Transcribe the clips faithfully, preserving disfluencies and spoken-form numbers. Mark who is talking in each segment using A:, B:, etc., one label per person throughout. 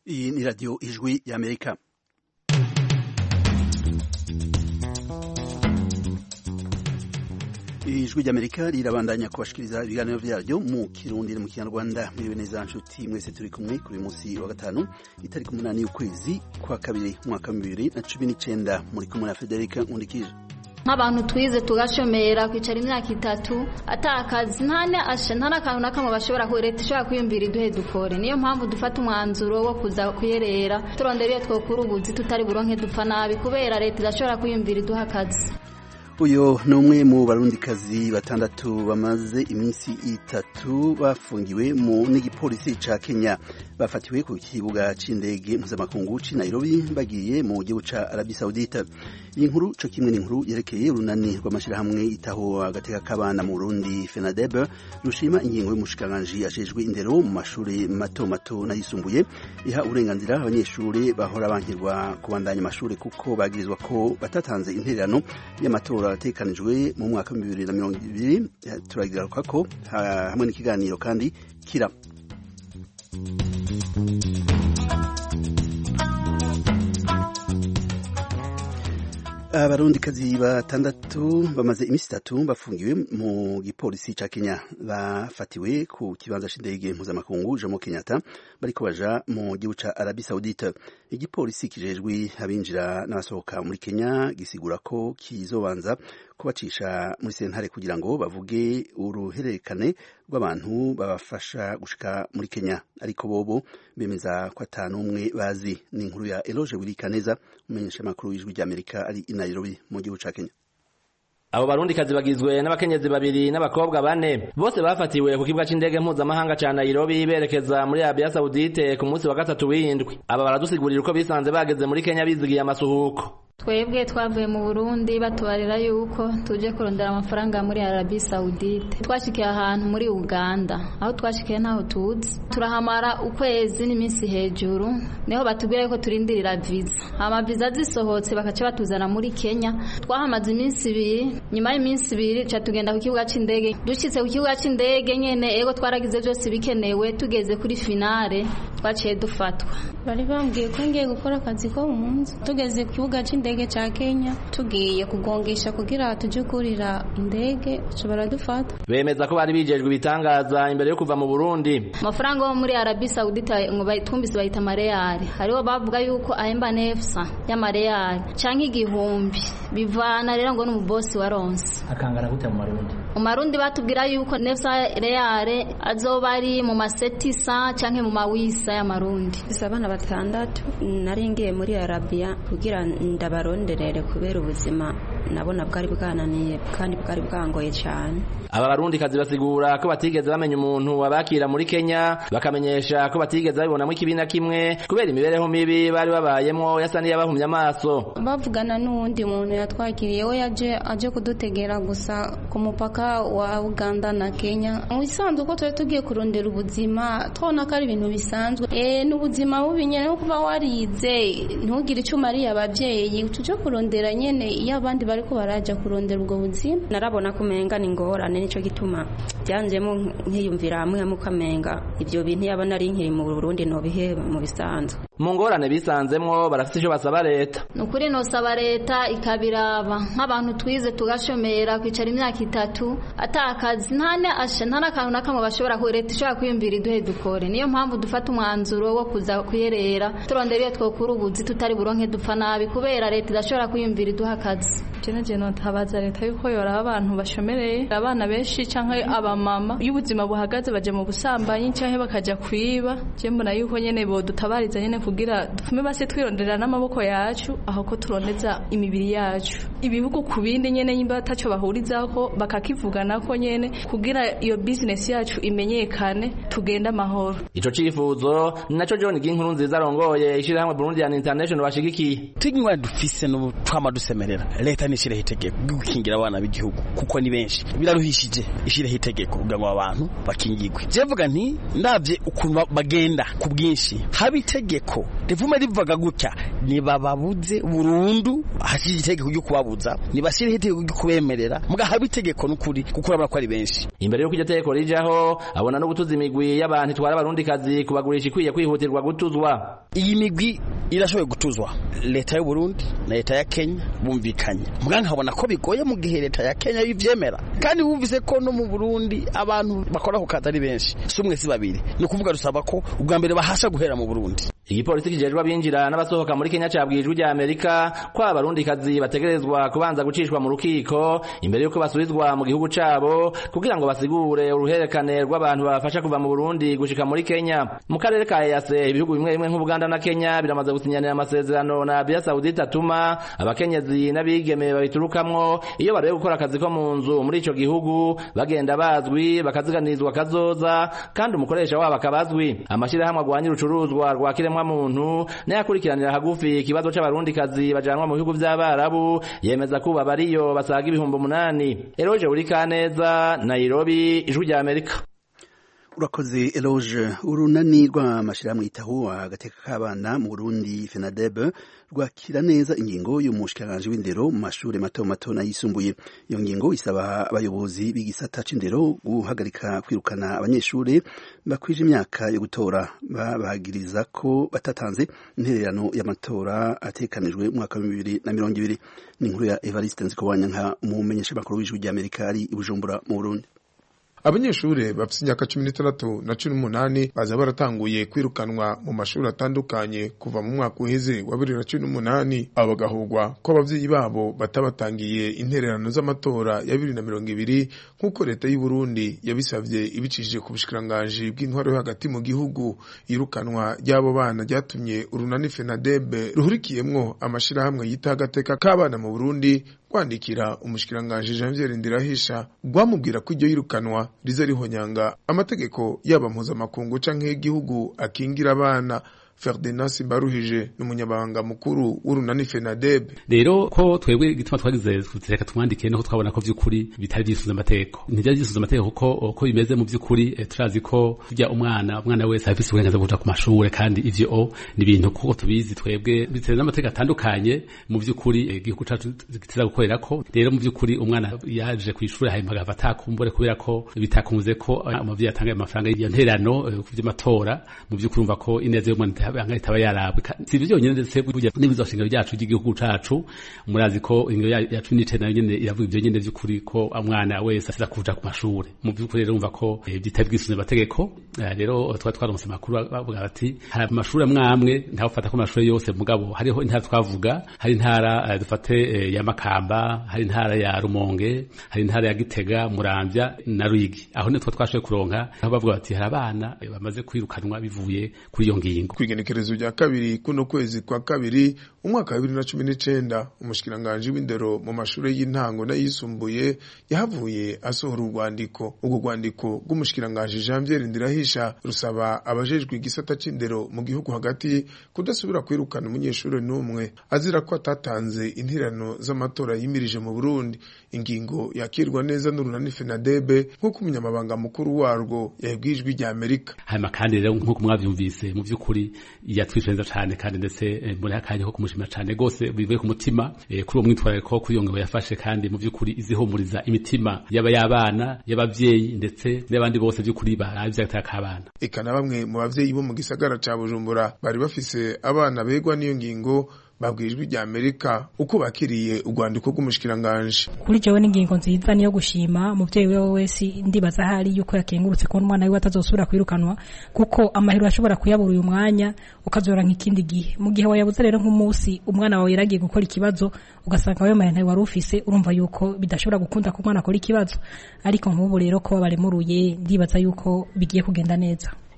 A: Iyi ni radio Ijwi y'Amerika. Ijwi ry'Amerika rirabandanya kubashikiriza ibiganiro vyaryo mu Kirundi no mu Kinyarwanda. Mwibe neza nshuti mwese turi kumwe kuri musi wa gatanu itariki umunani y'ukwezi kwa kabiri mwaka wa bibiri na cumi n'icenda. Muri kumwe na Federica Nkundikije.
B: Nk'abantu twize tugashomera kwicara imyaka itatu atakazi ntane ashe ntanakantu nakamwe bashobora kureta ishobora kwiyumvira iduhe dukore. Niyo mpamvu dufata umwanzuro wo kuza kuyerera turondera iyo twokura ubuzi tutari buronke dupfa nabi kubera leta idashobora kwiyumvira iduha akazi.
A: Uyo ni umwe mu barundikazi batandatu bamaze iminsi itatu bafungiwe mu n'igipolisi ca Kenya, bafatiwe ku kibuga c'indege mpuzamakungu c'i Nairobi bagiye mu gihugu ca Arabie Saoudite. Iyi nkuru co kimwe n'inkuru yerekeye urunani rw'amashirahamwe itaho agateka k'abana mu Burundi FENADEB rushima ingingo y'umushikiranganji ajejwe indero mu mashure mato mato n'ayisumbuye iha uburenganzira abanyeshure bahora bankirwa kubandanya amashure kuko bagirizwa ko batatanze intererano y'amatora atekanijwe mu mwaka wa bibiri na mirongo ibiri. Turagigaruka ko hamwe n'ikiganiro kandi kira abarundikazi batandatu bamaze imisi itatu bafungiwe mu gipolisi ca Kenya, bafatiwe ku kibanza c'indege mpuzamakungu Jomo Kenyatta bariko baja mu gihugu ca Arabie Saoudite. Igipolisi kijejwe abinjira n'abasohoka muri Kenya gisigura ko kizobanza kubacisha muri sentare kugira ngo bavuge uruhererekane rw'abantu babafasha gushika muri Kenya, ariko bobo bemeza ko atanumwe bazi. Ni inkuru ya Eloge Wilikaneza, umenyesha makuru y'Ijwi ry'Amerika ari i Nairobi mu gihugu ca Kenya.
C: Abo barundikazi bagizwe n'abakenyezi babiri n'abakobwa bane, bose bafatiwe ku kibuga c'indege mpuzamahanga ca Nairobi berekeza muri Arabia Saoudite ku munsi wa gatatu w'indwi. Aba baradusigurira uko bisanze bageze muri Kenya bizigiye amasuhuko.
B: Twebwe twavuye mu Burundi batubarira yuko tuje kurondera amafaranga muri Arabie Saoudite. Twashikiye ahantu muri Uganda, aho twashikiye ntaho tuzi. Turahamara ukwezi n'iminsi hejuru, niho batubwira yuko turindirira visa. Ama visa zisohotse bakaca batuzana muri Kenya. Twahamaze iminsi ibiri, nyuma y'iminsi ibiri ca tugenda ku kibuga c'indege. Dushitse ku kibuga c'indege nyene ego twaragize byose bikenewe, tugeze kuri finale twaciye dufatwa.
D: Bari bambwiye ko ngiye gukora akazi ko umunsi. Tugeze ku kibuga c'indege cha Kenya tugiye kugongesha kugira tuje kurira indege ushobora dufata.
C: Bemeza ko bari bijejwe ibitangaza imbere yo kuva mu Burundi.
B: Amafaranga yo muri Arabie Saoudite ngo bayitumbise bayita mareyali, hariho bavuga yuko ahemba nefsa y'amareyali canke igihumbi bivana rero ngo n'umubosi wa Ronse.
C: Akangana gute mu Marundi?
B: Mu Marundi batubwira yuko nefsa reyale azoba ari mu masetisa canke mu mawisa ya Marundi.
E: Abana batandatu naringiye muri Arabia kugira ndabaronderere kubera ubuzima nabona bwari bwananiye kandi bwari bwangoye cyane.
C: Aba barundikazi basigura ko batigeze bamenya umuntu wabakira muri Kenya, bakamenyesha ko batigeze babonamo ikibina kimwe kubera imibereho mibi bari babayemo yasa n'iyabahumye amaso.
D: Bavugana n'uwundi muntu yatwakiriye we yaje aje kudutegera gusa ku mupaka wa Uganda na Kenya. Mu bisanzwe ko turi tugiye kurondera ubuzima twona ko ari ibintu bisanzwe. Eh n'ubuzima bubi nyene kuba warize ntugire icyo mariya abavyeyi tuje kurondera nyene iyo abandi bariko baraja kurondera ubwo buzima.
E: Narabona kumenga ni ngorane nico gituma byanjemo nkiyumvira hamwe mukamenga ivyo bintu yabona ari nkiri mu Burundi no biheba mu bisanzwe.
C: Mu ngorane bisanzemwo barafite ico basaba leta.
B: Nukuri no saba leta ikabiraba nk'abantu twize tugashomera kwicara imyaka itatu atakazi ntane ashe ntanakantu nakamwe bashobora kureta ishobora kwiyumvira iduhe dukore. Niyo mpamvu dufata umwanzuro wo kuza kuyerera turondera iyo twokura ubuzi tutari buronke dupfa nabi kubera leta idashobora kwiyumvira iduha akazi.
F: Jene jene ntabaza leta yuko yora abantu bashomereye abana benshi canke abamama iyo ubuzima buhagaze baje mu busambanyi canke bakaja kwiba. Je mbona yuko nyene bo dutabariza nyene kugira dufume base twirondera n'amaboko yacu aho ko turondeza imibiri yacu. Ibihugu kubindi nyene nyimba taco bahurizako bakakivugana ko nyene kugira iyo business yacu imenyekane tugenda amahoro.
C: Ico cifuzo naco John Ginkuru nziza arongoye ishira hamwe Burundi and International bashigikiye.
G: Tuginywa dufise no twama dusemerera leta ni nishiraho itegeko gukingira abana b'igihugu kuko ni benshi biraruhishije ishiraho itegeko kugira ngo abantu bakingirwe jevuga nti ndavye ukuntu bagenda ku bwinshi haba itegeko rivume rivuga gutya ni bababuze burundu hashije itegeko ryo kubabuza ni bashiraho itegeko ryo kubemerera muga haba itegeko n'ukuri kuko urabona ko ari benshi
C: imbere yo kujya tegeko rijaho abona no gutuza imigwi y'abantu twara abarundi kazi kubagurisha ikwiye kwihutirwa gutuzwa
G: iyi migwi irashoboye gutuzwa leta y'u Burundi na leta ya Kenya bumvikanye muga nkabona ko bigoye mu gihe leta ya Kenya yivyemera kandi bumvise ko no mu Burundi abantu bakora ku kazi ari benshi sumwe si babiri ni kuvuga rusaba ko ubwa mbere bahasha guhera mu Burundi
C: igipolisi kijejwe abinjira n'abasohoka muri Kenya cabwijwe rya Amerika ko abarundi kazi bategerezwa kubanza gucishwa mu rukiko imbere yuko basubizwa mu gihugu cabo kugira ngo basigure uruherekane rw'abantu babafasha kuva mu Burundi gushika muri Kenya mu karere ka E A C ibihugu bimwe bimwe nk'Ubuganda na Kenya biramaze gusinyanira amasezerano na Arabia Saudite atuma abakenyezi n'abigeme babiturukamwo iyo barebe gukora akazi ko mu nzu muri ico gihugu bagenda bazwi bakaziganirizwa kazoza kandi umukoresha wabo akabazwi amashirahamwe agwanya urucuruzwa rwa kiremwa muntu n'ayakurikiranira hagufi ikibazo c'abarundi kazi bajanwa mu bihugu vy'abarabu yemeza kuba bariyo basaga ibihumbi umunani Eloge Urikaneza Nairobi ijwi rya Amerika
A: urakoze Eloge urunani rw'amashirahamwe yitaho agateka k'abana mu Burundi FENADEB rwakira neza ingingo y'umushikiranganje w'indero mu mashuri mato mato n'ayisumbuye iyo ngingo isaba abayobozi b'igisata c'indero guhagarika kwirukana abanyeshuri bakwije imyaka yo gutora babagiriza ko batatanze intererano y'amatora atekanijwe mu mwaka wa bibiri na mirongo ibiri ni inkuru ya Evariste Nzikobanya nka umumenyesha makuru w'ijwi rya Amerika ari i Bujumbura mu Burundi.
H: Abanyeshure bafite imyaka cumi n'itandatu na cumi n'umunani baza baratanguye kwirukanwa mu mashuri atandukanye kuva mu mwaka uheze wa bibiri na cumi n'umunani abo bagahugwa ko abavyeyi babo batabatangiye intererano z'amatora ya bibiri na mirongo ibiri nk'uko leta y'u Burundi yabisavye ibicishije ku bushikiranganje bw'intwaro yo hagati mu gihugu. Irukanwa ry'abo bana ryatumye urunani FENADEB ruhurikiyemwo amashirahamwe yita agateka k'abana mu Burundi kwandikira umushikiranganje Janvier Ndirahisha rwamubwira ko iryo yirukanwa riza rihonyanga amategeko yaba mpuzamakungu canke y'igihugu akingira abana. Ferdinand Simbaruhije n'umunyabanga mukuru w'urunani FENADEB.
I: Rero ko twebwe gituma twagize kutereka tumwandike no twabona ko vy'ukuri bitari byisuza amategeko. Nijya byisuza amategeko ko uko bimeze mu vy'ukuri e, turazi ko kujya umwana umwana wese afise uburenganzira bwo kuja ku mashure kandi ivyo o ni ibintu kuko tubizi twebwe biteze amategeko atandukanye mu vy'ukuri igihugu e, cacu gitiza gukorera ko. Rero mu vy'ukuri umwana yaje ku ishure hanyuma agafata kumbure kubera ko bitakunze ko umuvyeyi atanga amafaranga y'intererano e, ku vy'amatora mu vy'ukuri umva ko ineze y'umwana banga itaba yarabwe sivyo byonyene ndetse burya nibizo shingiro ryacu ry'igihugu cacu murazi ko ingiro ya cumi n'icenda nyene iravuga ivyo nyene vy'ukuri ko amwana wese asiza kuja ku mashure mu by'ukuri rero umva ko bitabwisuzwe amategeko. Rero twa twaronse makuru bavuga bati hari amashuri amwamwe ntafata ko amashuri yose mugabo hariho intara twavuga hari intara dufate ya Makamba hari intara ya Rumonge hari intara ya Gitega Muramvya na Ruyigi aho ne twa twashoye kuronka aho bavuga bati hari abana bamaze kwirukanwa bivuye kuri iyo ngingo.
H: Igenekerezo rya kabiri kuno kwezi kwa kabiri umwaka wa bibiri na cumi n'icenda umushikiranganje w'indero mu mashuri y'intango n'ayisumbuye yahavuye asohora urwandiko. Ubwo rwandiko rw'umushikiranganje Janvier Ndirahisha rusaba abajejwe igisata c'indero mu gihugu hagati kudasubira kwirukana umunyeshuri n'umwe azira ko atatanze intererano z'amatora yimirije mu Burundi. Ingingo yakirwa neza n'urunani FENADEB nk'uko umunyamabanga mukuru warwo yabwijwe rya Amerika.
I: Hanyuma kandi rero nk'uko mwavyumvise mu vy'ukuri yatwishenza cyane kandi ndetse e, muri akanya ko kumushima cyane gose bivuye ku mutima e, kuri uwo mwitwarire ko kuyongo yafashe kandi mu by'ukuri izihumuriza imitima yaba yabana y'abavyeyi ndetse n'abandi bose by'ukuri baravye atakabana.
H: Ikana bamwe mu bavyeyi bo mu gisagara ca Bujumbura bari bafise abana begwa n'iyo ngingo babwijwe rya Amerika uko bakiriye urwandiko rw'umushikiranganje.
J: Kuri jewe n'ingingo nziza niyo gushima muvyeyi wewe wese ndibaza hari yuko yakengurutse ko umwana wiwe atazosubira kwirukanwa kuko amahero ashobora kuyabura uyu mwanya ukazora nk'ikindi gihe mu gihe wayabuze rero nk'umunsi umwana wawe yaragiye gukora ikibazo ugasanga wayo mahero wari ufise urumva yuko bidashobora gukunda ko umwana akora ikibazo ariko nk'ubu rero ko baremuruye ndibaza yuko bigiye kugenda neza.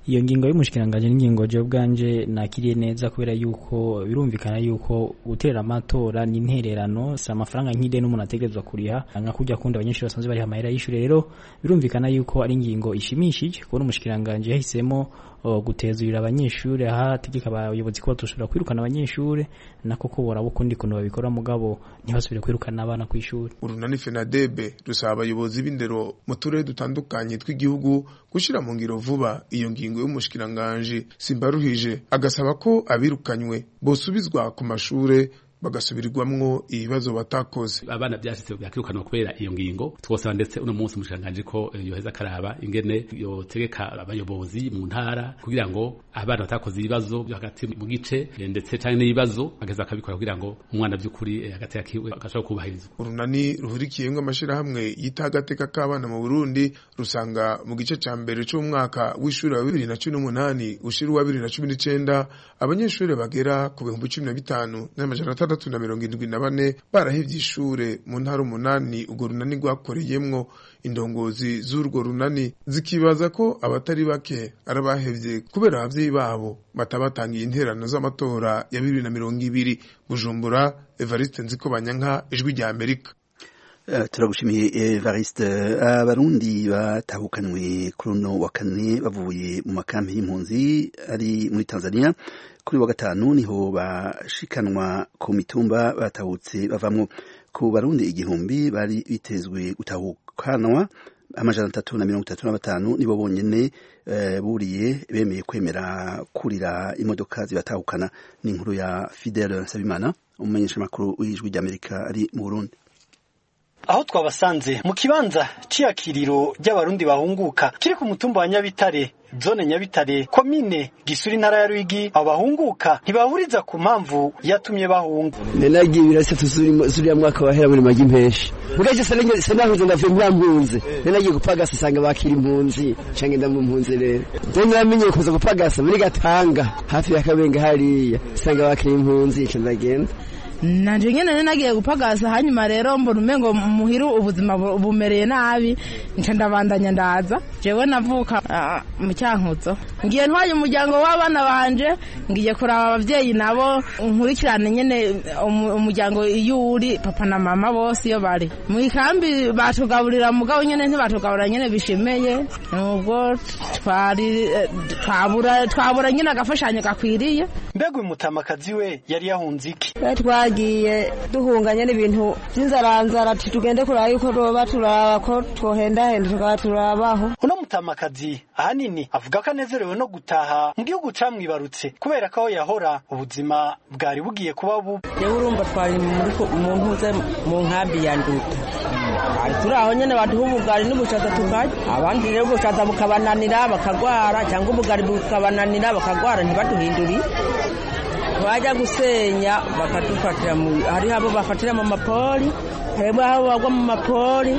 K: iyo ngingo y'umushikiranganje n'ingingo je bwanje nakiriye neza kubera yuko birumvikana yuko gutera amatora ni intererano sa amafaranga nk'ide n'umuntu ategerezwa kuriha nka kujya kundi abanyeshuri basanzwe bari hamahera y'ishure rero birumvikana yuko ari ingingo ishimishije kubona umushikiranganje yahisemo gutezurira abanyeshuri aha tegeka abayobozi ko batoshobora kwirukana abanyeshuri nako ko bora bukundi kuno babikora mugabo ntibasubire kwirukana abana ku ishuri.
H: Urunani Fenadebe rusaba abayobozi b'indero mu turere dutandukanye tw'igihugu gushira mu ngiro vuba iyo ngingo y'umushikiranganje Simbaruhije agasaba ko abirukanywe bosubizwa ku mashure bagasubirirwamwo ibibazo batakoze.
I: Abana byashitse byakirukanwa kubera iyo ngingo twosaba ndetse uno munsi umushanganje ko yoheza karaba ingene yo tegeka abayobozi mu ntara kugira ngo abana batakoze ibibazo byo hagati mu gice ndetse cyane n'ibibazo ageza akabikora kugira ngo umwana by'ukuri hagati yakiwe akashaka kubahirizwa.
H: Urunani ruhurikiyemwe amashira hamwe yitagateka k'abana mu Burundi rusanga mu gice ca mbere cyo mwaka w'ishuri wa bibiri na cumi n'umunani ushira wa bibiri na cumi n'icenda abanyeshuri bagera ku bihumbi cumi na bitanu n'amajana atandatu na mirongo indwi na bane barahevye ishure mu ntara umunani urwo runani rwakoreyemwo. Indongozi z'urwo runani zikibaza ko abatari bake arabahevye kubera abavyeyi babo batabatangiye interano z'amatora ya bibiri na mirongo ibiri. Bujumbura, Evariste Nzikobanyanka, Ijwi rya Amerika.
A: Uh, turagushimiye Evariste. Abarundi uh, batahukanwe kuri uno wa kane bavuye mu makampi y'impunzi ari muri Tanzania kuri wa gatanu niho bashikanwa ku mitumba batahutse bavamwo. Ku barundi igihumbi bari bitezwe gutahukanwa amajana atatu na mirongo itatu na batanu nibo bonyene uh, buriye bemeye kwemera kurira imodoka zibatahukana. Ni inkuru ya Fidel Nsabimana umumenyesha makuru w'Ijwi rya Amerika ari mu Burundi.
L: Aho twabasanze mu kibanza c'iyakiriro ry'abarundi bahunguka kiri ku mutumba wa Nyabitare zone Nyabitare komine Gisuri ntara ya Rwigi abahunguka ntibahuriza ku mpamvu yatumye bahunga.
M: Nenagiye birase tuzuri zuri mwaka wahera muri magi mpesha mugaje sanenge sanahuze ndavye mwampunze nenagiye gupagasa sanga bakira impunzi cange ndamu mpunzi rero ndenye namenye kuza gupagasa muri Gatanga hafi ya Kabenga hariya sanga bakira impunzi cyandagenda
N: nanje nyene nagiye gupagasa hanyuma rero mbona umengo muhiru ubuzima bumereye nabi nca ndabandanya ndaza jewe navuka uh, mu Cyankuzo ngiye ntwaye umuryango w'abana banje ngiye kuraba abavyeyi nabo nkurikirane nyene umuryango yuri papa na mama bose iyo bari mu ikambi batugaburira mugabo nyene ntibatugaburira nyene bishimeye nubwo twari twabura twabura nyene agafashanye gakwiriye.
L: Mbega umutamakazi we yari yahunze iki?
O: Twagiye duhunganye n'ibintu by'inzaranzara tugende kuraba yuko roba turaba ko twohenda henda tukaba turabaho.
L: Uno mutamakazi ahanini avuga ko anezerewe no gutaha mu gihugu camwibarutse kubera ko yahora ubuzima bwari bugiye kuba bubi.
P: Yewe urumva twari muri mu ntuze mu nkambi ya Nduta ari turaho nyene baduha ubugari n'ubushaza tukaje abandi rero ubushaza bukabananira bakagwara cyangwa ubugari bukabananira bakagwara ntibaduhinduri bajya gusenya bakadufatira mu hari habo bafatira mu mapoli hebo habo bagwa mu mapoli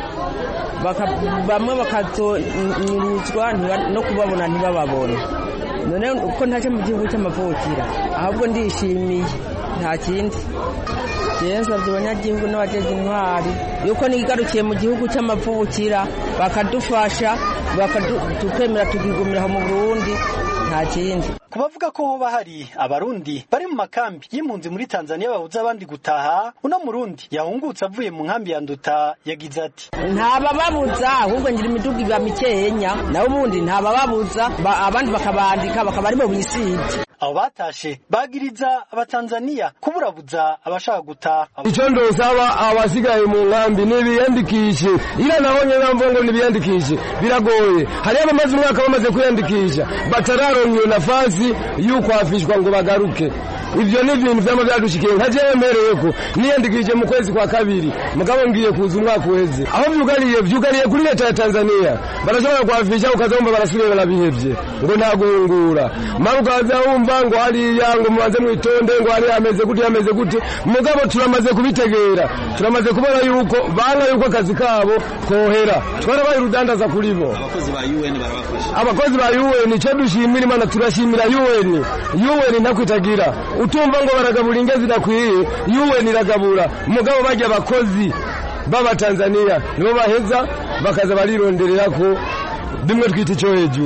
P: bamwe bakazonyuruzwa no kubabona ntibababone. None uko ntaje mu gihugu cy'amavukira ahubwo ndishimiye nta kindi Yesu abanyagihugu n'abajeje intwari yuko nigarukiye mu gihugu cy'amavukira bakadufasha bakadukwemera tugigumira mu Burundi nta kindi.
L: Kubavuga ko hoba hari abarundi bari mu makambi y'impunzi muri Tanzania babuza abandi gutaha uno murundi yahungutse avuye mu nkambi ya Nduta yagize ati
P: ntabababuza ahubwo ngira imiduga iba mikenya naho ubundi ntabababuza abandi bakabandika bakaba ari bo bisije.
L: Abo batashe bagiriza abatanzania kuburabuza abashaka gutaha.
Q: Ico ndosaba abasigaye mu nkambi nibiyandikishe ira nabonye bamvuga ngo nibiyandikishe biragoye hari abamaze umwaka bamaze kwiyandikisha batararonye nafasi yuko afishwa ngo bagaruke. Ivyo ni ibintu vyama byadushikiye nkajemereye ko niyandikije mu kwezi kwa kabiri mugabo ngiye kuza umwaka weze aho vyugariye vyugariye kuri leta ya Tanzania barashobora kwafisha ukazomba barasubire barabihevye ngo nta guhungura marukaza umva ngo hari yango mubanze mwitonde ngo hari ameze gute ameze gute mugabo turamaze kubitegera turamaze kubona yuko banga yuko akazi kabo kohera twarabaye rudandaza kuri bo.
G: Abakozi ba U N barabafasha
Q: abakozi ba U N cyo dushimira Imana turashimira U N U N nakwitagira utumva ngo baragabura ingezi dakwiye U N iragabura mugabo bajya abakozi baba Tanzania nibo baheza bakaza barironderera ko bimwe twita cyo hejuru.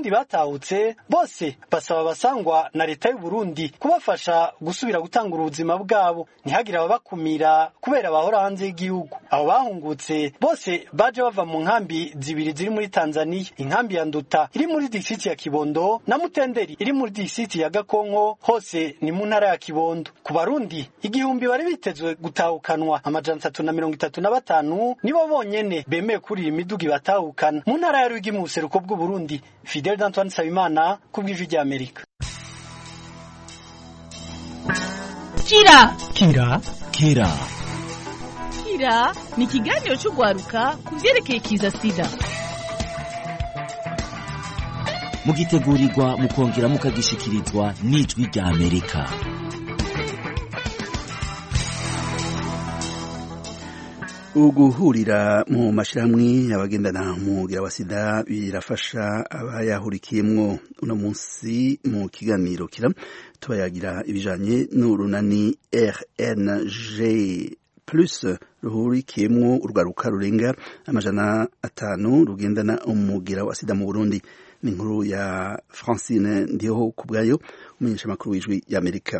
L: abarundi batahutse bose basaba abasangwa na leta y'u Burundi kubafasha gusubira gutangura ubuzima bwabo ntihagire ababakumira kubera bahora hanze y'igihugu. Abo bahungutse bose baje bava mu nkambi zibiri ziri muri Tanzania, inkambi ya Nduta iri muri district ya Kibondo na Mutenderi iri muri district ya Gakonko, hose ni mu ntara ya Kibondo. Ku barundi igihumbi bari bitezwe gutahukanwa, amajana atatu na mirongo itatu na batanu nibo bonyene bemeye kuri iyi miduga batahukana. Mu ntara ya Ruyigi mu buseruko bw'u Burundi, Fidel Antoine Sabimana ku bw'ijwi rya Amerika.
R: Kira
S: Kira Kira
R: Kira ni ikiganiro cy'ugwaruka ku vyerekeye kiza sida.
S: Mugitegurirwa mukongera mukagishikirizwa n'ijwi rya Amerika.
A: Uguhurira mu mashirahamwe abagendana mugira wa sida birafasha abayahurikiyemwo. Uno munsi mu kiganiro kira tubayagira ibijanye n'urunani R N G plus ruhurikiyemwo urwaruka rurenga amajana atanu rugendana umugira wa sida mu Burundi. Ni inkuru ya Francine Ndiho kubwayo, umumenyeshamakuru w'ijwi y'Amerika.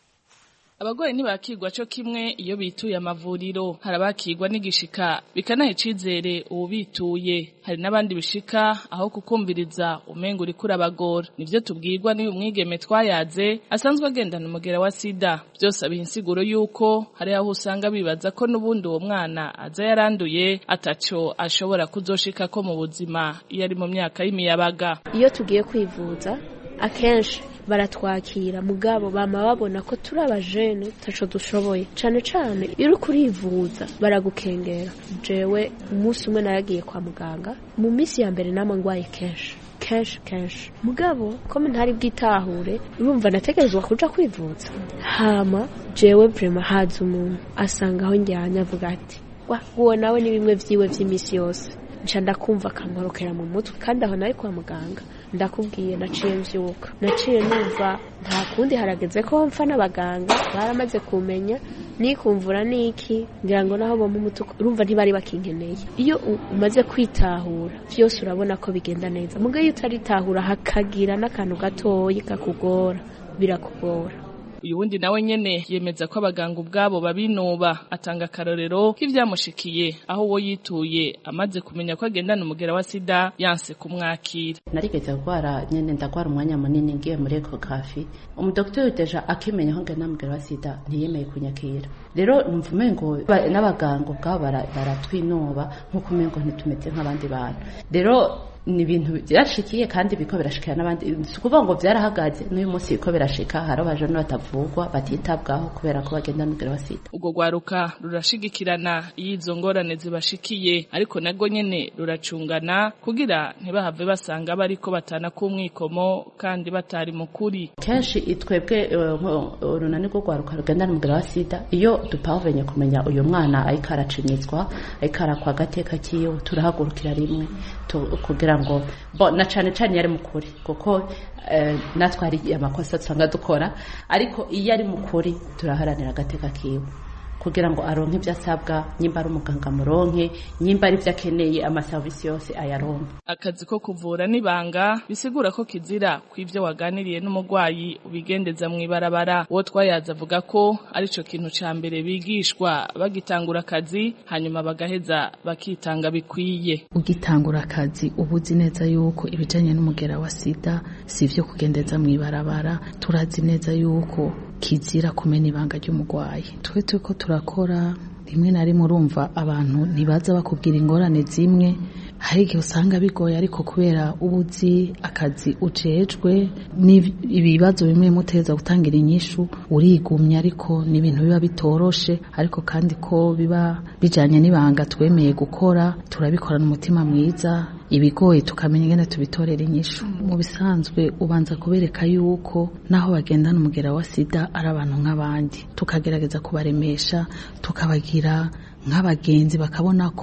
T: Abagore ntibakirwa cyo kimwe iyo bituye amavuriro, harabakirwa n'igishika bikanahe cizere ubituye, hari nabandi bishika aho kukumviriza umengo uri kurabagora. Nivyo tubwirwa n'uyu mwigeme twayaze asanzwe agendana umugera wa sida. Byose abihinsiguro yuko hari aho usanga bibaza ko nubundi uwo mwana aza yaranduye ataco ashobora kuzoshika ko mu buzima iyo ari mu myaka y'imiyabaga.
U: Iyo tugiye kwivuza akenshi baratwakira mugabo bama babona ko turi abajene taco dushoboye cane cane iyo kurivuza baragukengera. Jewe umunsi umwe naragiye kwa muganga mu misi ya mbere nama ngwaye kenshi kenshi kenshi mugabo ko ntari bwitahure urumva nategerezwa kuja kwivuza. Hama jewe vraiment haza umuntu asanga aho njyanya avuga ati wa uwo nawe ni bimwe vyiwe vy'imisi yose nca ndakumva kankorokera mu mutwe kandi aho nari kwa muganga ndakubwiye naciye mvyuka naciye numva nta kundi harageze ko mfa n'abaganga baramaze kumenya nikumvura niki ngira ngo naho bo mu mutuko urumva ntibari bakinkeneye. Iyo umaze kwitahura vyose urabona ko bigenda neza mugaye utaritahura hakagira n'akantu gatoyi kakugora birakugora.
T: Uyu wundi nawe nyene yemeza ko abaganga ubwabo babinuba, atanga karorero k'ivyamushikiye aho wo yituye amaze kumenya ko agendana umugera wa sida yanse kumwakira.
V: Narigeze gwara nyene ndagwara umwanya munini ngiye muri ekografi, umudoktori deja akimenya ko agendana umugera wa sida ntiyemeye kunyakira. Rero numvume ngo n'abaganga ubwabo baratwinuba nkuko umengo ntitumeze nk'abandi bantu. Rero ni ibintu byashikiye kandi biko birashikira n'abandi, sukuvuga ngo byarahagaze n'uyu munsi biko birashika hari abajene batavugwa batitabwaho kubera ko bagenda n'umugera wa sida.
T: Ubwo gwaruka rurashigikirana izo ngorane zibashikiye ariko nago nyene ruracungana kugira ntibahave basanga bariko batana kumwikomo kandi batari mukuri.
V: Kenshi itwebwe urunani rwo gwaruka rugenda n'umugera wa sida iyo dupavenye kumenya uyu mwana ayikaracinyizwa ayikara kwa gateka kiyo turahagurukira rimwe kugira ngo bo na cane cane yari mukuri kuko eh, natwe hari amakosa tsanga dukora ariko iyo ari mukuri turaharanira agateka kiwe kugira ngo aronke ivyasabwa nyimba ari umuganga muronke nyimba ari vyakeneye amaservice yose ayaronke.
T: Akazi ko kuvura nibanga bisigura ko kizira kw'ivyo waganiriye n'umugwayi ubigendeza mwibarabara. Uwo twayaza avuga ko arico kintu ca mbere bigishwa bagitangura akazi hanyuma bagaheza bakitanga bikwiye.
W: Ugitangura akazi ubuzi neza yuko ibijanye n'umugera wa sida sivyo kugendeza mwibarabara, turazi neza yuko kizira kumena ibanga ry'umugwayi. Twe tuko turakora rimwe na rimwe urumva abantu ntibaza bakubwira ingorane zimwe, hari igihe usanga bigoye ariko kubera ubuzi akazi ujejwe n'ibibazo bimwe muteza gutangira inyishu urigumya ariko ni ibintu biba bitoroshe ariko kandi ko biba bijanye n'ibanga twemeye gukora turabikorana umutima mwiza ibigoye tukamenya ingene tubitorera inyishu. Mu bisanzwe ubanza kubereka yuko naho bagendana umugera wa sida ari abantu nk'abandi tukagerageza kubaremesha tukabagira nk'abagenzi bakabona ko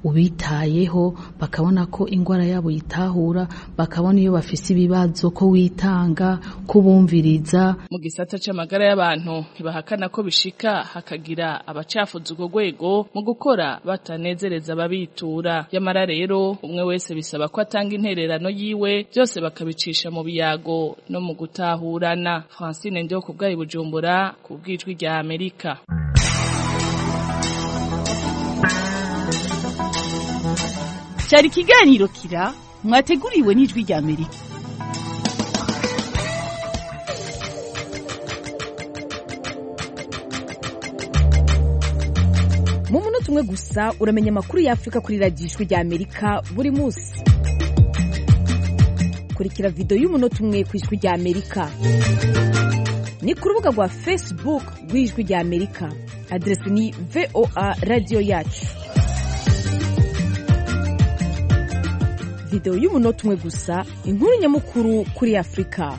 W: ubitayeho bakabona ko ingwara yabo yitahura bakabona iyo bafise ibibazo ko witanga kubumviriza.
T: Mu gisata c'amagara y'abantu ntibahakana ko bishika hakagira abacafuza urwo rwego mu gukora batanezereza ababitura. Yamara rero umwe wese bisaba ko atanga intererano yiwe, byose bakabicisha mu biyago no mu gutahurana. Francine Ndio ku bwayi Bujumbura ku bwijwi rya Amerika.
R: Cyari kiganiro kira mwateguriwe n'ijwi rya Amerika.
B: Mu munota umwe gusa uramenya amakuru y'Afrika kuri radiyo ijwi rya Amerika buri munsi. Kurikira video y'umunota umwe ku ijwi rya Amerika. Ni ku rubuga rwa Facebook rw'ijwi rya Amerika. Adresi ni V O A Radio Yacu. Video y'umunota umwe gusa, inkuru nyamukuru kuri Afrika.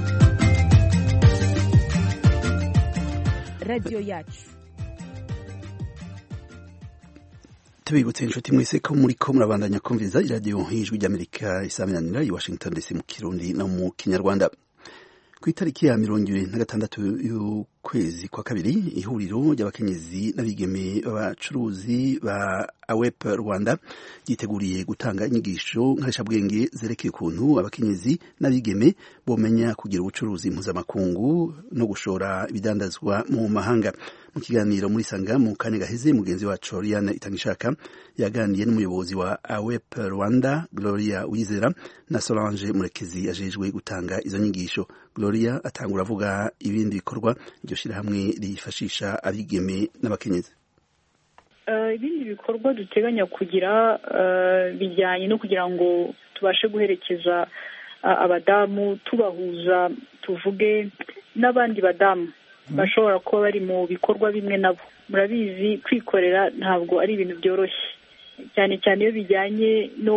B: Radio Yacu.
A: Tubibutse inshuti mwese ko muri ko murabandanya kumviza iradiyo y'ijwi ry'Amerika isaminanira i Washington D C mu Kirundi no mu Kinyarwanda. Ku itariki ya mirongo ibiri na gatandatu y'ukwezi kwa kabiri, ihuriro ry'abakenyezi n'abigeme b'abacuruzi ba A W E P Rwanda yiteguriye gutanga inyigisho nkarishabwenge zerekeye ukuntu abakenyezi n'abigeme bomenya kugira ubucuruzi mpuzamakungu no gushora ibidandazwa mu mahanga. Mu kiganiro muri Sanga mu kane gaheze, mugenzi wacu Oriane Itangishaka yaganiye n'umuyobozi wa A W E P Rwanda Gloria Wizera na Solange Murekezi ajejwe gutanga izo nyigisho. Gloria atangura avuga ibindi bikorwa iryo shirahamwe rifashisha abigeme n'abakenyezi.
D: Uh, ibindi bikorwa duteganya kugira uh, bijyanye no kugira ngo tubashe guherekeza uh, abadamu tubahuza, tuvuge n'abandi badamu mm. bashobora kuba bari mu bikorwa bimwe nabo. Murabizi kwikorera ntabwo ari ibintu byoroshye, cyane cyane iyo bijyanye no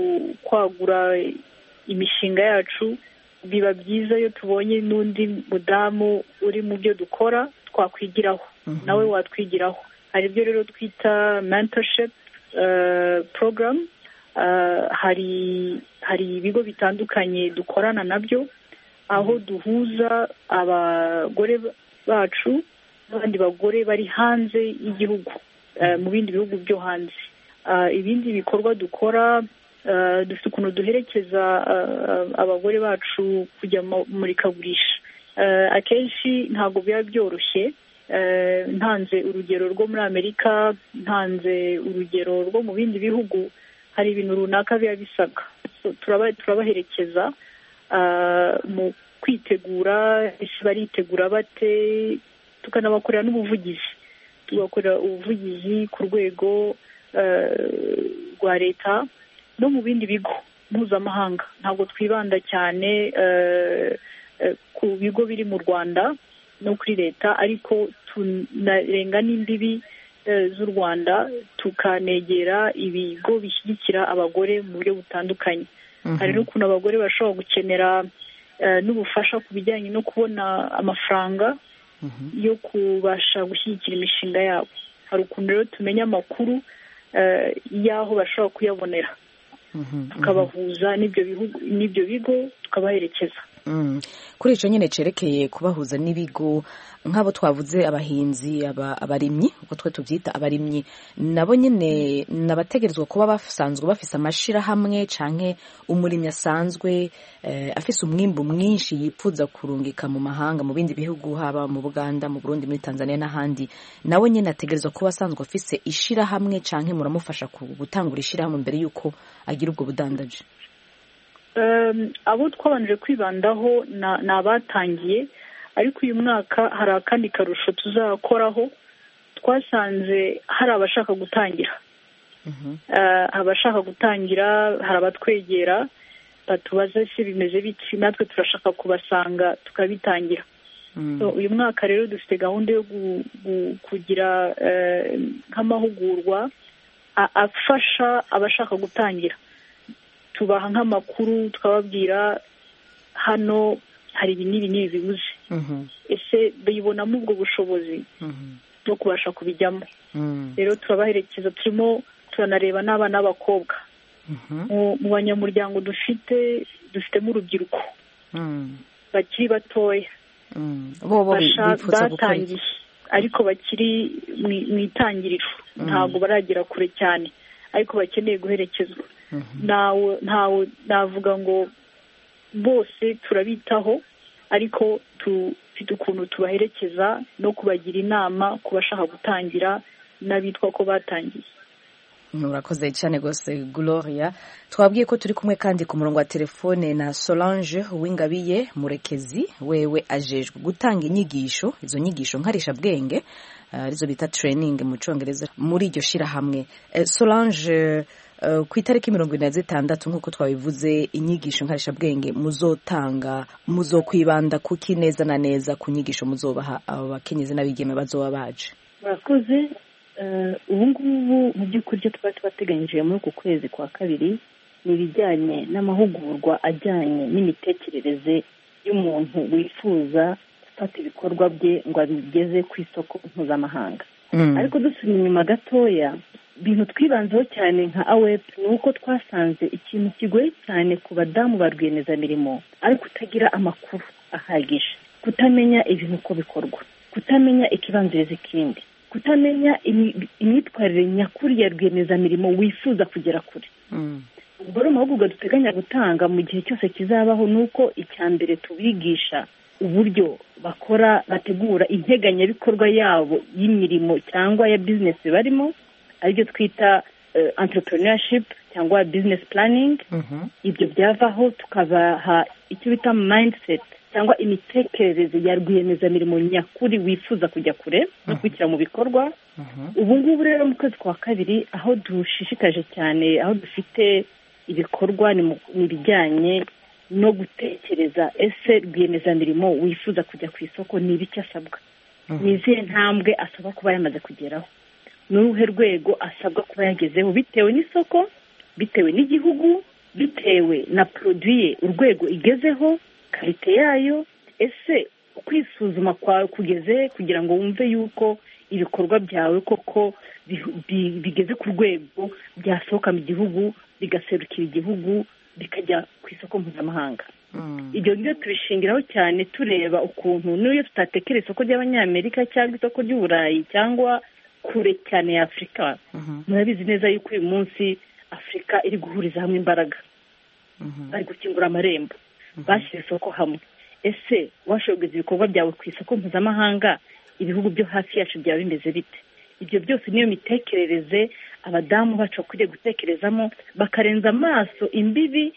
D: kwagura imishinga yacu. Biba byiza iyo tubonye n'undi mudamu uri mu byo dukora twakwigiraho, mm -hmm. nawe watwigiraho. Hari ibyo rero twita mentorship uh, program. Uh, hari hari ibigo bitandukanye dukorana nabyo, aho duhuza abagore bacu n'abandi bagore bari hanze y'igihugu, uh, mu bindi bihugu byo hanze. Uh, ibindi bikorwa dukora, uh, dufite ukuntu duherekeza uh, abagore bacu kujya mu murikagurisha. Uh, akenshi ntabwo biba byoroshye. Uh, ntanze urugero rwo muri Amerika, ntanze urugero rwo mu bindi bihugu, hari ibintu runaka biba bisabwa. So, turaba turabaherekeza uh, mu kwitegura, ese baritegura bate, tukanabakorera n'ubuvugizi. Tugakorera ubuvugizi ku rwego rwa uh, leta no mu bindi bigo mpuzamahanga. Ntabwo twibanda cyane uh, uh, ku bigo biri mu Rwanda no kuri leta, ariko tunarenga n'imbibi uh, z'u Rwanda tukanegera ibigo bishyigikira abagore mu buryo butandukanye. Mm-hmm. Hari n'ukuntu abagore bashobora gukenera uh, n'ubufasha ku bijyanye no kubona amafaranga mm-hmm. yo kubasha gushyigikira imishinga yabo. Hari ukuntu rero tumenya amakuru uh, y'aho bashobora kuyabonera, mm-hmm. tukabahuza n'ibyo bihugu n'ibyo bigo tukabaherekeza.
B: Mm. Kuri ico nyene cerekeye kubahuza n'ibigo nk'abo twavuze abahinzi, aba abarimyi uko twe tuvyita abarimyi, nabo nyene nabategerezwa kuba basanzwe bafise amashira hamwe canke umurimyi asanzwe eh, afise umwimbu mwinshi yipfuza kurungika mu mahanga mu bindi bihugu, haba mu Buganda, mu Burundi, muri Tanzania n'ahandi, nawe nyene ategerezwa kuba asanzwe afise ishira hamwe canke muramufasha gutangura ishira hamwe mbere yuko agira ubwo budandaje?
D: Um, abo twabanje kwibandaho na nabatangiye, ariko uyu mwaka hari akandi karusho tuzakoraho. Twasanze hari abashaka gutangira, uh-huh. uh, abashaka gutangira, hari abatwegera batubaza se bimeze biti, natwe turashaka kubasanga tukabitangira. Mm. So uyu mwaka rero dufite gahunda yo gu, gu, kugira uh, nk'amahugurwa afasha abashaka gutangira. Tubaha nk'amakuru, tukababwira hano hari ibi n'ibi n'ibi bibuze, mm-hmm. ese bayibonamo ubwo bushobozi mm-hmm. no kubasha kubijyamo. Mm. Rero turabaherekeza, turimo turanareba n'abana b'abakobwa mu banyamuryango dufite dufitemo urubyiruko bakiri batoya batangiye ariko bakiri mu itangiriro ntabwo baragera kure cyane ariko bakeneye guherekezwa ntawe navuga ngo bose turabitaho ariko dufite ukuntu tubaherekeza no kubagira inama ku bashaka gutangira n'abitwa ko batangiye.
B: Murakoze cyane rwose Gloria. Twabwiye ko turi kumwe kandi ku murongo wa telefone na Solange Uwingabiye Murekezi, wewe ajejwe gutanga inyigisho, izo nyigisho nkarisha bwenge arizo uh, bita training mu Congereza muri iryo shirahamwe. Uh, Solange, uh, ku itariki mirongo ine na zitandatu nk'uko twabivuze, inyigisho nkarisha bwenge muzotanga muzokwibanda kuki neza na neza ku nyigisho muzobaha abo bakenyezi n'abigeme bazoba baje?
C: Murakoze. Ubu ngubu mu by'ukuri icyo twari twateganyije muri uku kwezi kwa kabiri ni ibijyanye n'amahugurwa ajyanye n'imitekerereze y'umuntu wifuza gufata ibikorwa bye ngo abigeze ku isoko mpuzamahanga. Ariko dusubira inyuma gatoya, ibintu twibanzeho cyane nka awepu ni uko twasanze ikintu kigoye cyane ku badamu ba rwiyemezamirimo ari kutagira amakuru ahagije, kutamenya ibintu uko bikorwa, kutamenya ikibanziriza ikindi, kutamenya imyitwarire nyakuri ya rwiyemezamirimo wifuza kugera kure. ubwo rero amahugurwa duteganya gutanga mu gihe cyose kizabaho ni uko icya mbere tubigisha uburyo bakora bategura integanyabikorwa yabo y'imirimo cyangwa ya bizinesi barimo, aribyo twita entrepreneurship cyangwa business planning. Ibyo byavaho tukabaha icyo bita mindset cyangwa imitekerereze ya rwiyemezamirimo nyakuri wifuza kujya kure no kwishyira mu bikorwa. Ubu ngubu rero mu kwezi kwa kabiri aho dushishikaje cyane, aho dufite ibikorwa ni ibijyanye no gutekereza ese rwiyemezamirimo wifuza kujya ku isoko ni ibiki asabwa, ni izihe ntambwe asaba kuba yamaze kugeraho, ni uruhe rwego asabwa kuba yagezeho bitewe n'isoko, bitewe n'igihugu, bitewe na produit urwego igezeho, karite yayo. Ese kwisuzuma kwawe kugeze kugira ngo wumve yuko ibikorwa byawe koko bigeze ku rwego byasohoka mu gihugu bigaserukira igihugu bikajya ku isoko mpuzamahanga. Ibyo ngibyo tubishingiraho cyane tureba ukuntu n'iyo tutatekera isoko ry'abanyamerika cyangwa isoko ry'uburayi cyangwa kure cyane ya Afurika, murabizi neza yuko uyu munsi Afurika iri guhuriza hamwe imbaraga, bari gukingura amarembo, bashyira isoko hamwe. Ese washobora ibikorwa byawe ku isoko mpuzamahanga, ibihugu byo hafi yacu byaba bimeze bite? Ibyo byose niyo mitekerereze abadamu bacu bakwiriye gutekerezamo, bakarenza amaso imbibi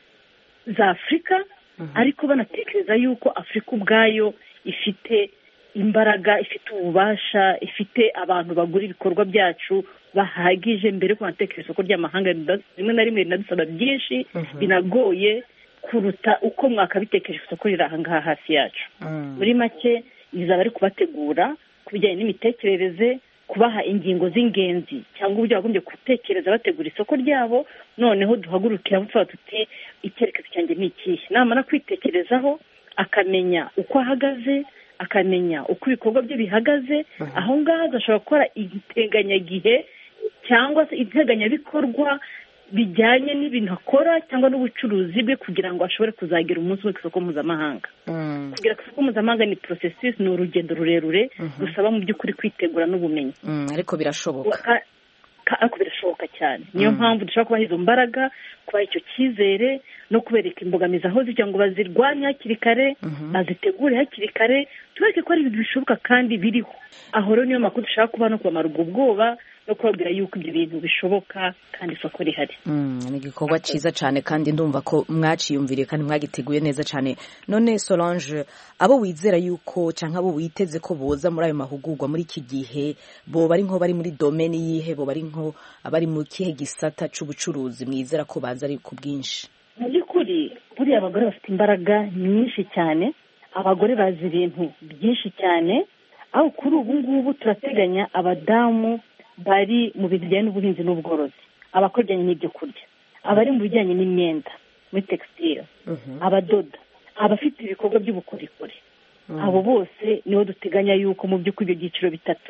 C: za Afurika, ariko banatekereza yuko Afurika ubwayo ifite imbaraga, ifite ububasha, ifite abantu bagura ibikorwa byacu bahagije mbere yo kunatekereza isoko ry'amahanga. Rimwe na rimwe rinadusaba byinshi binagoye kuruta uko mwakabitekereje isoko riri aha ngaha hafi yacu. Muri make bizaba ari kubategura ku bijyanye n'imitekerereze, kubaha ingingo z'ingenzi cyangwa uburyo bagombye gutekereza bategura isoko ryabo, noneho duhagurukira tuvuga tuti icyerekezo cyanjye ni ikihe. Namara kwitekerezaho akamenya uko ahagaze, akamenya uko ibikorwa bye bihagaze, aho ngaho agashobora gukora integanyagihe cyangwa se integanyabikorwa bijyanye n'ibintu akora cyangwa n'ubucuruzi bwe kugira ngo ashobore kuzagera umunsi we ku isoko mpuzamahanga. Kugera ku isoko mpuzamahanga ni processus, ni urugendo rurerure rusaba mu by'ukuri kwitegura n'ubumenyi,
B: ariko birashoboka,
C: ariko birashoboka cyane. Niyo mpamvu dushobora kubaha izo mbaraga, kubaha icyo cyizere no kubereka imbogamizi aho zijya ngo bazirwanye hakiri kare, bazitegure hakiri kare, tubereke ko ari ibintu bishoboka kandi biriho. Aho rero niyo makuru dushaka kuba no kubamara ubwo bwoba no kubabwira yuko ibyo bintu bishoboka kandi isoko rihari.
B: Ni igikorwa cyiza cyane kandi ndumva ko mwaciyumviriye kandi mwagiteguye neza cyane. None Solange, abo wizera yuko cyangwa abo witeze ko boza muri ayo mahugurwa muri iki gihe, bo bari nko bari muri domaine yihe, bo bari nko abari mu kihe gisata cy'ubucuruzi mwizera ko baza ari ku bwinshi?
C: Mu by'ukuri buriya abagore bafite imbaraga nyinshi cyane, abagore bazi ibintu byinshi cyane, aho kuri ubu ngubu turateganya abadamu bari mu bintu bijyanye n'ubuhinzi n'ubworozi, abakora ibijyanye n'ibyo kurya, abari mu bijyanye n'imyenda muri textile, abadoda, abafite ibikorwa by'ubukorikori. Abo bose nibo duteganya yuko mu by'ukuri ibyo byiciro bitatu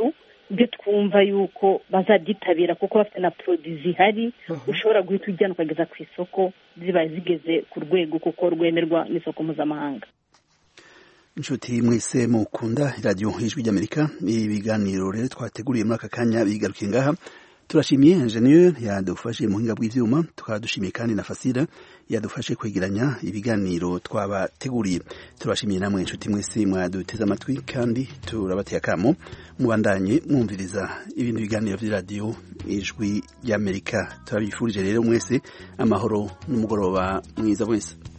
C: ibyo twumva yuko bazabyitabira kuko bafite na produit zihari ushobora guhita ujyana ukageza ku isoko ziba zigeze ku rwego kuko rwemerwa n'isoko mpuzamahanga.
A: inshuti mwese mukunda radio Ijwi ry'Amerika, ibiganiro rero twateguriye muri aka kanya bigarukiye ngaha. Turashimiye ingenieur yadufashe mu hinga bw'ivyuma, tukadushimiye kandi na Fasira yadufashe kwegeranya ibiganiro twabateguriye. Turashimiye namwe inshuti mwese mwaduteze amatwi kandi turabateye akamo mubandanye mwumviriza ibintu biganiro vya radio Ijwi ry'Amerika. Turabifurije rero mwese amahoro n'umugoroba mwiza wese.